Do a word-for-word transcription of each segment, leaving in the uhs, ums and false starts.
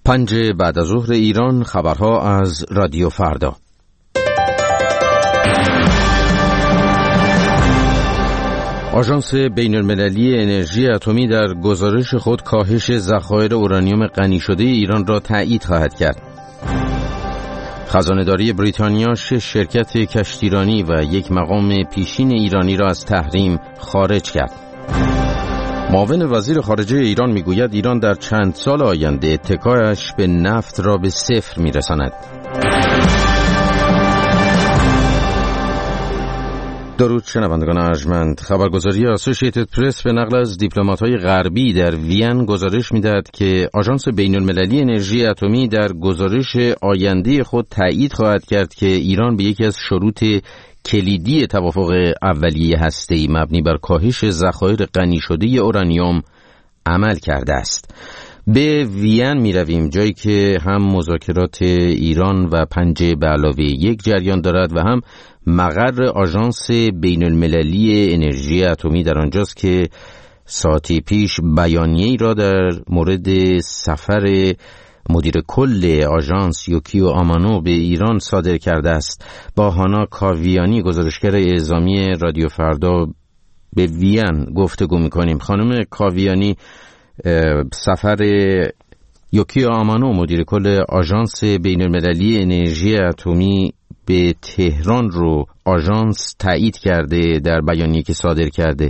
پنج بعد از ظهر ایران، خبرها از رادیو فردا. آژانس بین‌المللی انرژی اتمی در گزارش خود کاهش ذخایر اورانیوم غنی شده ایران را تایید خواهد کرد. خزانه‌داری بریتانیا شش شرکت کشتیرانی و یک مقام پیشین ایرانی را از تحریم خارج کرد. معاون وزیر خارجه ایران میگوید ایران در چند سال آینده اتکایش به نفت را به صفر میرساند. درود شنوندگان ارجمند. خبرگزاری اسوسییتد پرس به نقل از دیپلمات‌های غربی در وین گزارش می‌دهد که آژانس بین‌المللی انرژی اتمی در گزارش آینده خود تایید خواهد کرد که ایران به یکی از شروط کلیدی توافق اولیه هسته‌ای مبنی بر کاهش ذخایر غنی شده اورانیوم عمل کرده است. به وین می رویم، جایی که هم مذاکرات ایران و پنج به علاوه یک جریان دارد و هم مقر آژانس بین المللی انرژی اتمی در آنجاست که ساعتی پیش بیانیه‌ای را در مورد سفر مدیر کل آژانس یوکیو آمانو به ایران صادر کرده است. با هانا کاویانی، گزارشگر اعزامی رادیو فردا، به وین گفتگو می‌کنیم. خانم کاویانی، سفر یوکیو آمانو مدیر کل آژانس بین‌المللی انرژی اتمی به تهران رو آژانس تایید کرده در بیانیه‌ای که صادر کرده.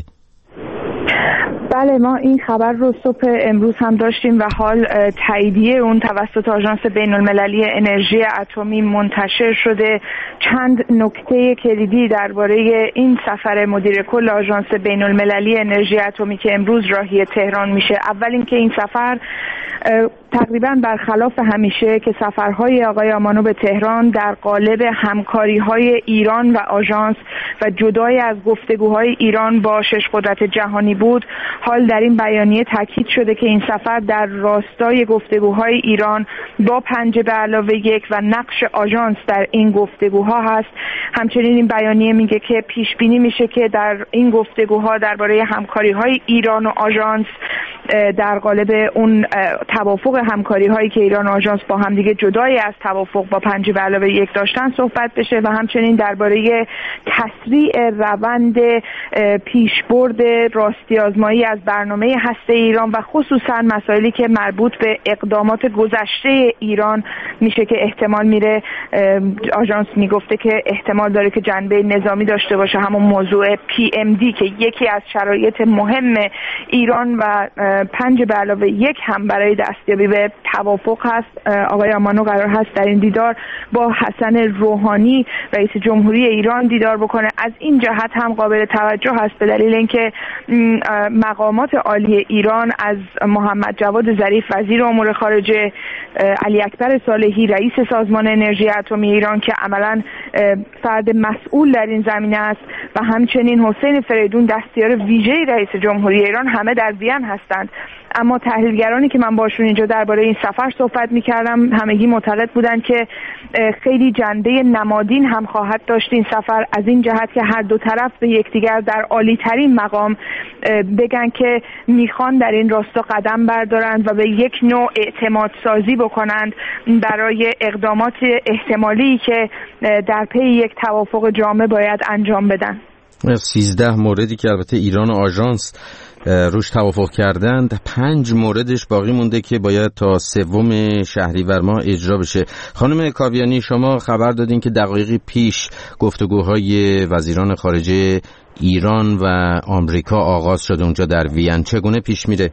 بله، ما این خبر رو صبح امروز هم داشتیم و حال تاییدیه اون توسط آژانس بین‌المللی انرژی اتمی منتشر شده. چند نکته کلیدی درباره این سفر مدیر کل آژانس بین‌المللی انرژی اتمی که امروز راهی تهران میشه. اول اینکه این سفر تقریباً برخلاف همیشه که سفرهای آقای آمانو به تهران در قالب همکاری‌های ایران و آژانس و جدای از گفتگوهای ایران با شش قدرت جهانی بود، حال در این بیانیه تاکید شده که این سفر در راستای گفتگوهای ایران با پنج به علاوه یک و نقش آژانس در این گفتگوها هست. همچنین این بیانیه میگه که پیش بینی میشه که در این گفتگوها درباره همکاری‌های ایران و آژانس در قالب اون توافق همکاری هایی که ایران و آژانس با هم دیگه جدای از توافق با پنج به علاوه یک داشتن صحبت بشه و همچنین درباره تسریع روند پیشبرد راستی آزمایی از برنامه هسته ایران و خصوصا مسائلی که مربوط به اقدامات گذشته ایران میشه که احتمال میره، آژانس میگفته که احتمال داره که جنبه نظامی داشته باشه، همون موضوع پی ام دی که یکی از شرایط مهم ایران و پنج به علاوه یک هم برای دستیابی به توافق هست. آقای آمانو قرار هست در این دیدار با حسن روحانی رئیس جمهوری ایران دیدار بکنه. از این جهت هم قابل توجه هست به دلیل اینکه مقامات عالی ایران از محمد جواد ظریف وزیر امور خارجه، علی اکبر صالحی رئیس سازمان انرژی اتمی ایران که عملاً فرد مسئول در این زمینه است و همچنین حسین فریدون دستیار ویژه رئیس جمهوری ایران همه در وین هستند. اما تحلیلگرانی که من باشون اینجا درباره این سفر صحبت می‌کردم همگی معتقد بودند که خیلی جنبه نمادین هم خواهد داشت این سفر، از این جهت که هر دو طرف به یکدیگر در عالی‌ترین مقام بگن که میخوان در این راستا قدم بردارند و به یک نوع اعتماد سازی بکنند برای اقدامات احتمالی که در پی یک توافق جامع باید انجام بدن. سیزده موردی که البته ایران و آژانس روش توافق کردند، پنج موردش باقی مونده که باید تا سوم شهریور ماه اجرا بشه. خانم کاویانی، شما خبر دادین که دقایقی پیش گفتگوهای وزیران خارجه ایران و آمریکا آغاز شده اونجا در وین. چگونه پیش میره؟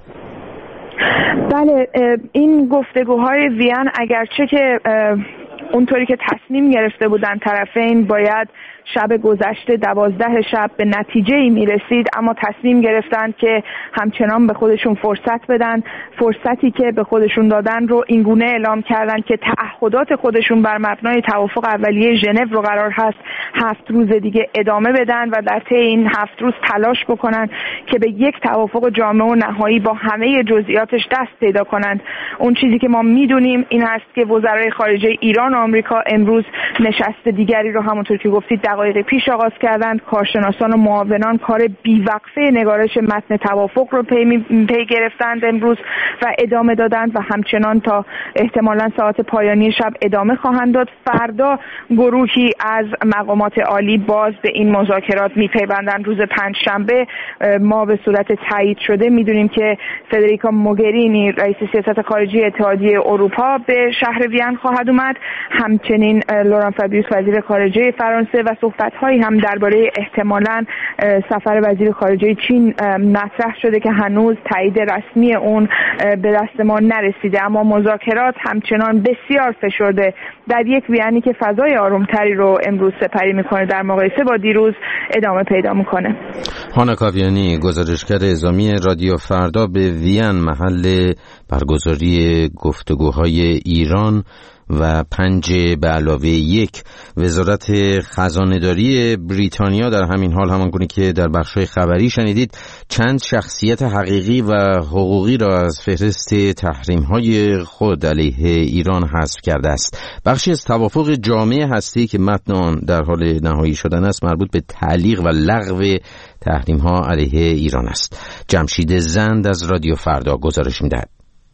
بله، این گفتگوهای وین اگرچه که اونطوری که تصمیم گرفته بودن طرفین باید شب گذشته دوازده شب به نتیجه ای می رسید، اما تصمیم گرفتن که همچنان به خودشون فرصت بدن. فرصتی که به خودشون دادن رو اینگونه اعلام کردن که تعهدات خودشون بر مبنای توافق اولیه ژنو رو قرار هست هفت روز دیگه ادامه بدن و در طی این هفت روز تلاش بکنن که به یک توافق جامع و نهایی با همه جزئیاتش دست پیدا کنند. اون چیزی که ما میدونیم این هست که وزرای خارجه ایران و آمریکا امروز نشست دیگری رو همونطور که گفتید دقایق پیش آغاز کردند. کارشناسان و معاونان کار بیوقفه نگارش متن توافق رو پی, پی گرفتند امروز و ادامه دادند و همچنان تا احتمالاً ساعت پایانی شب ادامه خواهند داد. فردا گروهی از مقامات عالی باز به این مذاکرات میپیوندند. روز پنجشنبه ما به صورت تایید شده میدونیم که فدریکا موگرینی رئیس سیاست خارجی اتحادیه اروپا به شهر وین خواهد اومد. همچنین لوران فابیوس وزیر خارجه فرانسه و صحبت‌هایی هم درباره احتمالاً سفر وزیر خارجه چین مطرح شده که هنوز تایید رسمی اون به دست ما نرسیده، اما مذاکرات همچنان بسیار فشرده در یک وینی که فضای آرومتری رو امروز سپری میکنه در مقایسه با دیروز ادامه پیدا میکنه. هانا کاویانی، گزارشگر اعزامی رادیو فردا، به وین محل برگزاری گفتگوهای ایران و پنج به علاوه یک وزارت خزانه‌داری بریتانیا در همین حال، همانگونه که در بخش‌های خبری شنیدید، چند شخصیت حقیقی و حقوقی را از فهرست تحریم‌های خود علیه ایران حذف کرده است. بخشی از توافق جامع هسته‌ای که متن آن در حال نهایی شدن است مربوط به تعلیق و لغو تحریم‌ها علیه ایران است. جمشید زند از رادیو فردا گزارش می‌دهد.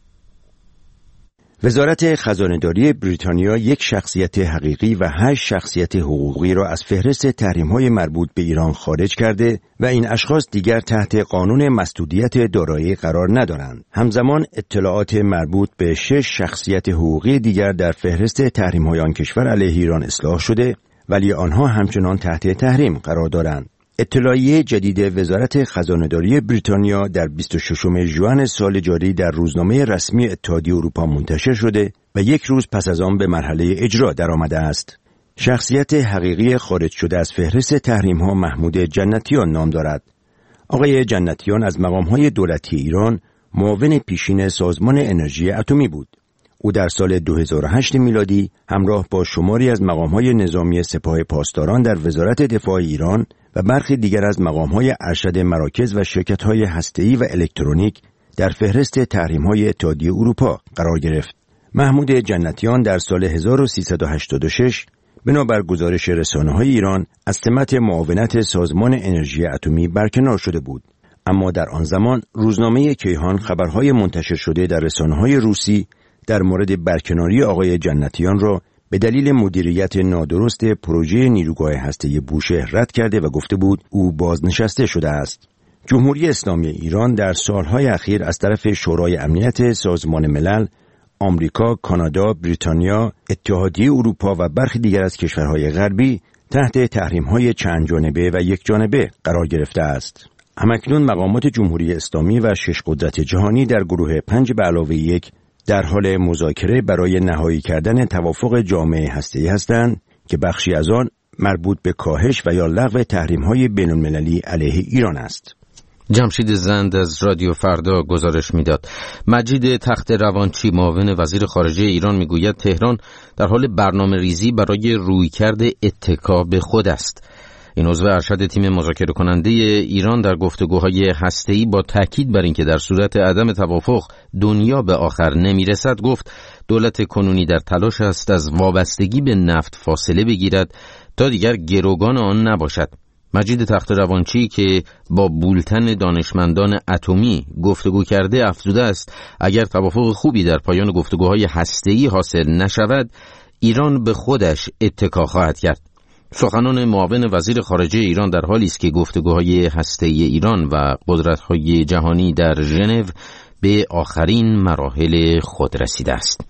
وزارت خزانه‌داری بریتانیا یک شخصیت حقیقی و هشت شخصیت حقوقی را از فهرست تحریم‌های مربوط به ایران خارج کرده و این اشخاص دیگر تحت قانون مسدودیت دارایی قرار ندارند. همزمان اطلاعات مربوط به شش شخصیت حقوقی دیگر در فهرست تحریم‌های آن کشور علیه ایران اصلاح شده، ولی آنها همچنان تحت تحریم قرار دارند. اطلاعیه جدید وزارت خزانه‌داری بریتانیا در بیست و ششم ژوئن سال جاری در روزنامه رسمی اتحادیه اروپا منتشر شده و یک روز پس از آن به مرحله اجرا درآمده است. شخصیت حقیقی خارج شده از فهرست تحریم‌ها محمود جنتیان نام دارد. آقای جنتیان از مقام‌های دولتی ایران معاون پیشین سازمان انرژی اتمی بود. او در سال دو هزار و هشت میلادی همراه با شماری از مقام‌های نظامی سپاه پاسداران در وزارت دفاع ایران و برخی دیگر از مقام‌های ارشد مراکز و شرکت‌های هسته‌ای و الکترونیک در فهرست تحریم‌های اتحادیه اروپا قرار گرفت. محمود جنتیان در سال هزار و سیصد و هشتاد و شش بنابر گزارش رسانه‌های ایران از سمت معاونت سازمان انرژی اتمی برکنار شده بود، اما در آن زمان روزنامه کیهان خبرهای منتشر شده در رسانه‌های روسی در مورد برکناری آقای جنتیان را به دلیل مدیریت نادرست پروژه نیروگاه هسته‌ای بوشهر رد کرده و گفته بود او بازنشسته شده است. جمهوری اسلامی ایران در سالهای اخیر از طرف شورای امنیت سازمان ملل، آمریکا، کانادا، بریتانیا، اتحادیه اروپا و برخی دیگر از کشورهای غربی تحت تحریم‌های چند جانبه و یک جانبه قرار گرفته است. همکنون مقامات جمهوری اسلامی و شش قدرت جهانی در گروه پنج به علاوه یک در حال مذاکره برای نهایی کردن توافق جامع هسته‌ای هستند که بخشی از آن مربوط به کاهش و یا لغو تحریم‌های بین‌المللی علیه ایران است. جمشید زند از رادیو فردا گزارش میداد. مجید تخت روانچی، معاون وزیر خارجه ایران، میگوید تهران در حال برنامه ریزی برای رویکرد اتکا به خود است. این عضو ارشد تیم مذاکره کننده ایران در گفتگوهای هسته‌ای با تاکید بر اینکه در صورت عدم توافق دنیا به آخر نمیرسد گفت دولت کنونی در تلاش است از وابستگی به نفت فاصله بگیرد تا دیگر گروگان آن نباشد. مجید تخت روانچی که با بولتن دانشمندان اتمی گفتگو کرده افزوده است اگر توافق خوبی در پایان گفتگوهای هسته‌ای حاصل نشود ایران به خودش اتکا خواهد کرد. سخنان معاون وزیر خارجه ایران در حالی است که گفتگوهای هسته‌ای ایران و قدرت‌های جهانی در ژنو به آخرین مراحل خود رسیده است.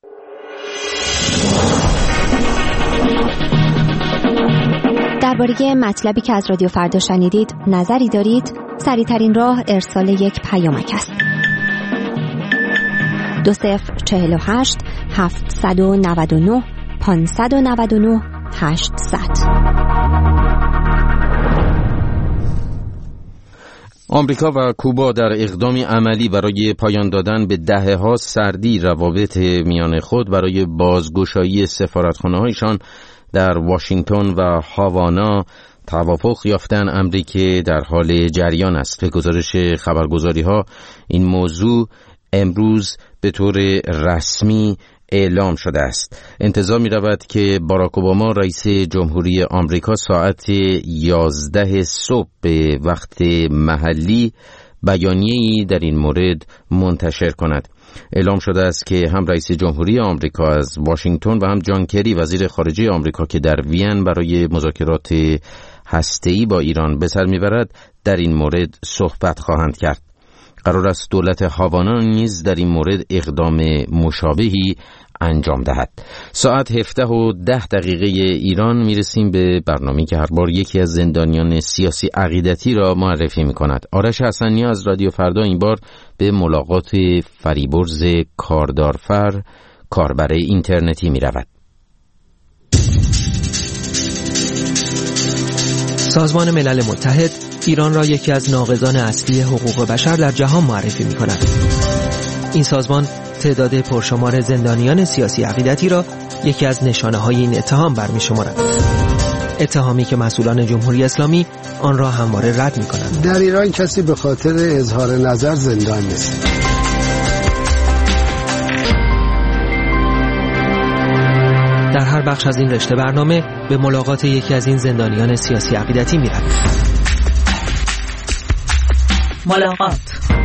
درباره مطلبی که از رادیو فردا شنیدید نظری دارید؟ سریع‌ترین راه ارسال یک پیامک است. دو صفر چهل و هشت هفتصد و نود و نه پانصد و نود و نه هشتصد. آمریکا و کوبا در اقدامی عملی برای پایان دادن به دهه‌ها سردی روابط میان خود برای بازگشایی سفارتخانه‌هایشان در واشنگتن و هاوانا توافق یافتن، امری که در حال جریان است. به گزارش خبرگزاری‌ها این موضوع امروز به طور رسمی اعلام شده است. انتظار می رود که باراک اوباما رئیس جمهوری آمریکا ساعت یازده صبح به وقت محلی بیانیه‌ای در این مورد منتشر کند. اعلام شده است که هم رئیس جمهوری آمریکا از واشنگتن و هم جان کری وزیر خارجه آمریکا که در وین برای مذاکرات هسته‌ای با ایران به سر میبرد در این مورد صحبت خواهند کرد. قرار است دولت هاوانا نیز در این مورد اقدام مشابهی انجام دهد. ساعت هفده و ده دقیقه ایران میرسیم به برنامه‌ای که هر بار یکی از زندانیان سیاسی عقیدتی را معرفی می‌کند. آرش حسنی از رادیو فردا این بار به ملاقات فریبرز کاردارفر، کاربر اینترنتی می‌رود. سازمان ملل متحد ایران را یکی از ناقضان اصلی حقوق بشر در جهان معرفی می‌کند. این سازمان تعداد پرشمار زندانیان سیاسی عقیدتی را یکی از نشانه‌های این اتهام برمی‌شمارد. اتهامی که مسئولان جمهوری اسلامی آن را همواره رد می‌کنند. در ایران کسی به خاطر اظهار نظر زندان نیست. در هر بخش از این رشته برنامه به ملاقات یکی از این زندانیان سیاسی عقیدتی می‌رویم. ملاقات.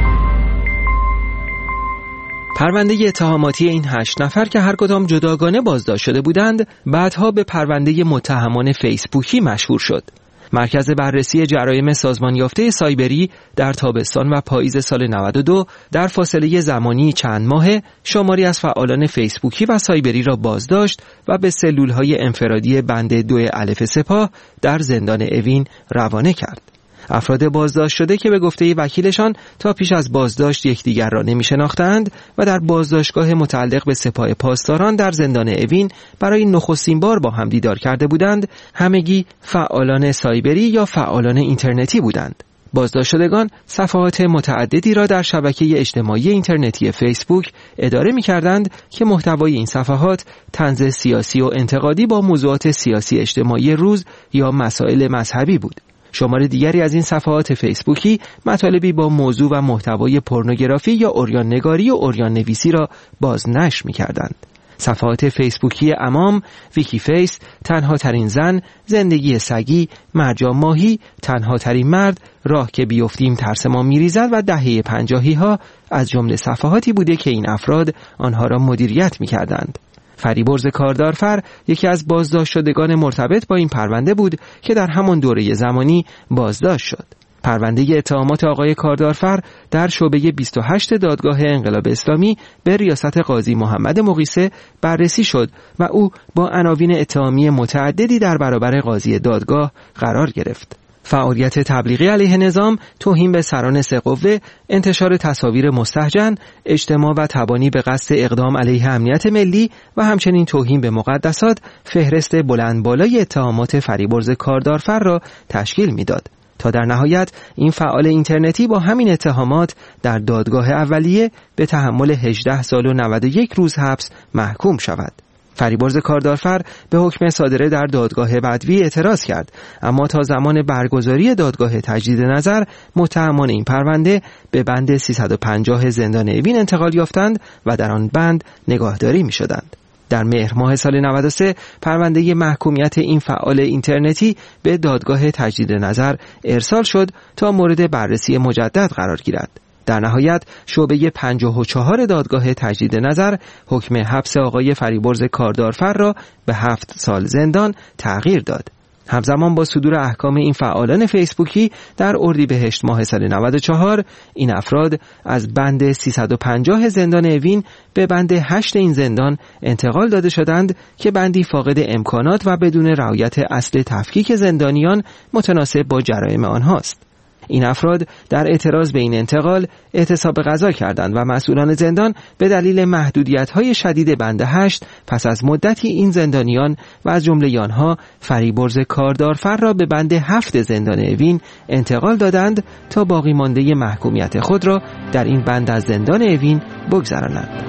پرونده اتهاماتی این هشت نفر که هر کدام جداگانه بازداشت شده بودند، بعدها به پرونده متهمان فیسبوکی مشهور شد. مرکز بررسی جرایم سازمان یافته سایبری در تابستان و پاییز سال نود و دو در فاصله زمانی چند ماهه شماری از فعالان فیسبوکی و سایبری را بازداشت و به سلول‌های انفرادی بند دو الف سپاه در زندان اوین روانه کرد. افراد بازداشت شده که به گفته وکیلشان تا پیش از بازداشت یکدیگر را نمی شناختند و در بازداشتگاه متعلق به سپاه پاسداران در زندان اوین برای نخستین بار با هم دیدار کرده بودند، همگی فعالان سایبری یا فعالان اینترنتی بودند. بازداشت شدگان صفحات متعددی را در شبکه اجتماعی اینترنتی فیسبوک اداره می کردند که محتوای این صفحات طنز سیاسی و انتقادی با موضوعات سیاسی اجتماعی روز یا مسائل مذهبی بود. شمار دیگری از این صفحات فیسبوکی مطالبی با موضوع و محتوای پورنوگرافی یا عریان نگاری و عریان نویسی را بازنشر می‌کردند. صفحات فیسبوکی امام، ویکی فیس، تنها ترین زن، زندگی سگی، مرجان ماهی، تنها ترین مرد، راه که بیفتیم ترس ما میریزد و دهه پنجاهی ها از جمله صفحاتی بوده که این افراد آنها را مدیریت می‌کردند. فریبرز کاردارفر یکی از بازداشت شدگان مرتبط با این پرونده بود که در همان دوره زمانی بازداشت شد. پرونده اتهامات آقای کاردارفر در شعبه بیست و هشت دادگاه انقلاب اسلامی به ریاست قاضی محمد مقیسه بررسی شد و او با عناوین اتهامی متعددی در برابر قاضی دادگاه قرار گرفت. فعالیت تبلیغی علیه نظام، توهین به سران سه قوه، انتشار تصاویر مستهجن، اجتماع و تبانی به قصد اقدام علیه امنیت ملی و همچنین توهین به مقدسات فهرست بلند بالای اتهامات فریبرز کاردارفر را تشکیل میداد تا در نهایت این فعال اینترنتی با همین اتهامات در دادگاه اولیه به تحمل هجده سال و نود و یک روز حبس محکوم شود. فریبرز کاردارفر به حکم صادره در دادگاه بدوی اعتراض کرد، اما تا زمان برگزاری دادگاه تجدید نظر متهمان این پرونده به بند سیصد و پنجاه زندان اوین انتقال یافتند و در آن بند نگاهداری می شدند. در مهر ماه سال نود و سه پرونده محکومیت این فعال اینترنتی به دادگاه تجدید نظر ارسال شد تا مورد بررسی مجدد قرار گیرد. در نهایت شعبه پنجاه و چهار دادگاه تجدید نظر حکم حبس آقای فریبرز کاردارفر را به هفت سال زندان تغییر داد. همزمان با صدور احکام این فعالان فیسبوکی در اردیبهشت ماه سال نود و چهار این افراد از بند سیصد و پنجاه زندان اوین به بند هشت این زندان انتقال داده شدند که بندی فاقد امکانات و بدون رعایت اصل تفکیک زندانیان متناسب با جرایم آنهاست. این افراد در اعتراض به این انتقال اعتصاب غذا کردند و مسئولان زندان به دلیل محدودیت‌های شدید بند هشت پس از مدتی این زندانیان و از جمله آنها فریبرز کاردارفر را به بند هفت زندان اوین انتقال دادند تا باقی مانده محکومیت خود را در این بند از زندان اوین بگذرانند.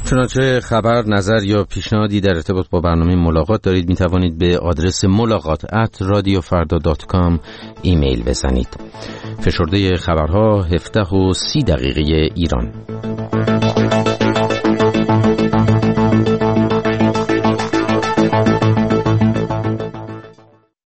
چنانچه خبر، نظر یا پیشنهادی در ارتباط با برنامه ملاقات دارید، می توانید به آدرس ملاقات ات رادیو فردا دات کام ایمیل بزنید. فشرده خبرها هفده و سی دقیقه ایران.